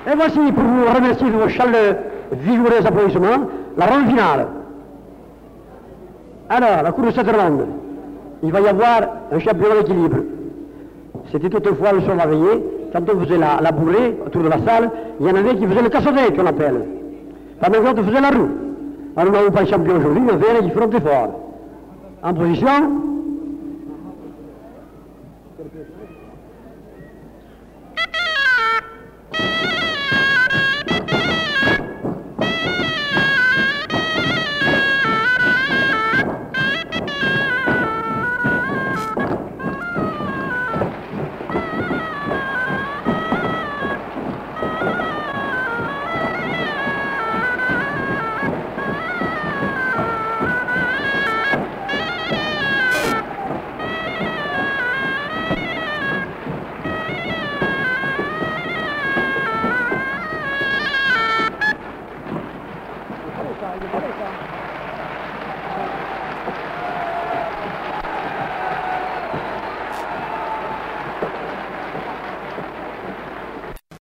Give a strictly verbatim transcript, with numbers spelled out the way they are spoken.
Et voici, pour vous remercier de vos chaleureux, vigoureux applaudissements, la ronde finale. Alors, la cour de cette ronde, il va y avoir un championnat d'équilibre. C'était autrefois le soir de la veillée, quand on faisait la, la bourrée autour de la salle, il y en avait qui faisaient le cassonnet, qu'on appelle. Pendant que l'autre faisait la roue. Alors nous n'avons pas le champion aujourd'hui, mais on fait un différent effort. En position.